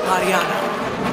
Mariana.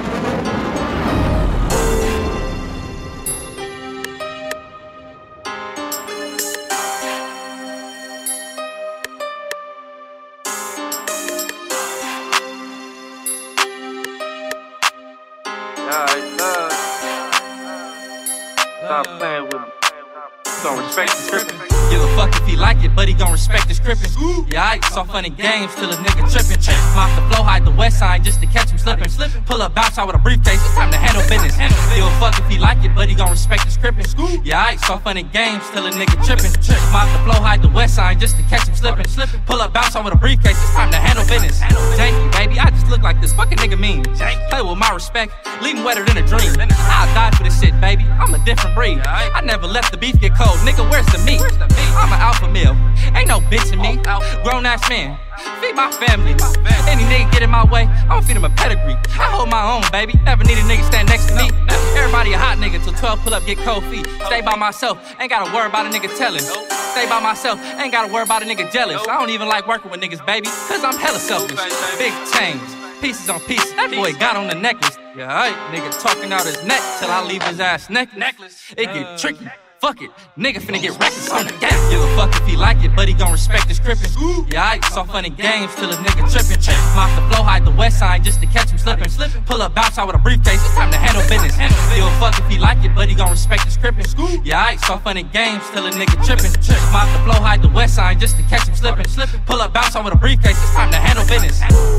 Stop playing with me. Don't respect the scripting. Give a fuck if he like it, but he gon' respect the scripting. Yeah, I saw funny games till a nigga trippin'. Mop the flow, hide the west side just to catch him slippin'. Pull up, bounce out with a briefcase, it's time to handle business. Give a fuck if he like it, but he gon' respect the scripting. Yeah, I saw funny games till a nigga trippin'. Mop the flow, hide the west side just to catch him slippin'. Pull up, bounce out with a briefcase, it's time to handle business. Janky, baby, I just look like this fucking nigga mean. Play with my respect, leave him wetter than a dream. I'll die for this shit, baby, I'm a different breed. I never let the beef get cold, nigga, where's the meat? I'm an alpha male, ain't no bitch in me. Grown ass man, feed my family. Any nigga get in my way, I'ma feed him a pedigree. I hold my own, baby, never need a nigga stand next to me. Everybody a hot nigga till 12 pull up, get cold feet. Stay by myself, ain't gotta worry about a nigga telling. Stay by myself, ain't gotta worry about a nigga jealous. I don't even like working with niggas, baby, cause I'm hella selfish. Big chains, pieces on pieces, that boy got on the necklace. Yeah, alright, nigga talking out his neck till I leave his ass necklace. It get tricky. Fuck it, nigga finna get reckless on the gas. Give a fuck if he like it, but he gon' respect the scripting. Yeah, I saw funny games till a nigga trippin'. Mop the flow, hide the west side just to catch him slippin'. Pull up, bounce out with a briefcase, it's time to handle business. Give a fuck if he like it, but he gon' respect the scripting. Yeah, I saw funny games till a nigga trippin'. Mop the flow, hide the west side just to catch him slippin'. Pull up, bounce out with a briefcase, it's time to handle business.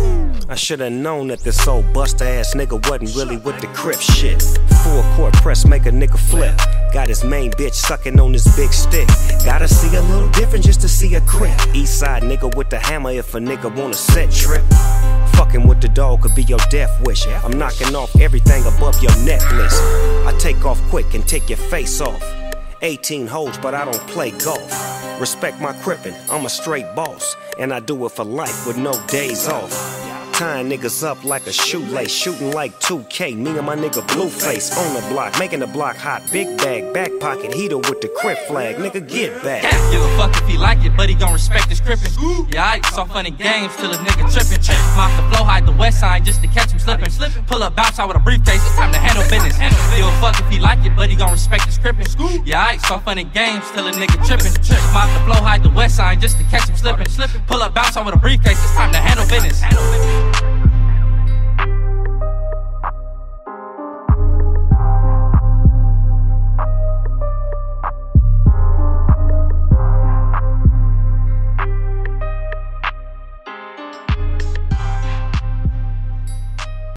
I shoulda known that this old buster ass nigga wasn't really with the Crip shit. Full court press make a nigga flip. Got his main bitch sucking on this big stick. Gotta see a little different just to see a Crip. Eastside nigga with the hammer if a nigga want a set trip. Fucking with the dog could be your death wish. I'm knocking off everything above your necklace. I take off quick and take your face off. 18 holes, but I don't play golf. Respect my crippin', I'm a straight boss. And I do it for life with no days off. Tying niggas up like a shoelace, shooting like 2K. Me and my nigga Blueface on the block, making the block hot. Big bag, back pocket, heater with the Crip flag. Nigga, get back. Give a fuck if he like it, but he gon' respect the scripting. Yeah, I saw funny games till a nigga trippin'. Mop the flow, hide the west side just to catch him slippin'. Pull up, bounce out with a briefcase, it's time to handle business. Give a fuck if he like it, but he gon' respect the scripting. Yeah, I saw funny games till a nigga trippin'. Mop the flow, hide the west side just to catch him slippin'. Pull up, bounce out with a briefcase, it's time to handle business.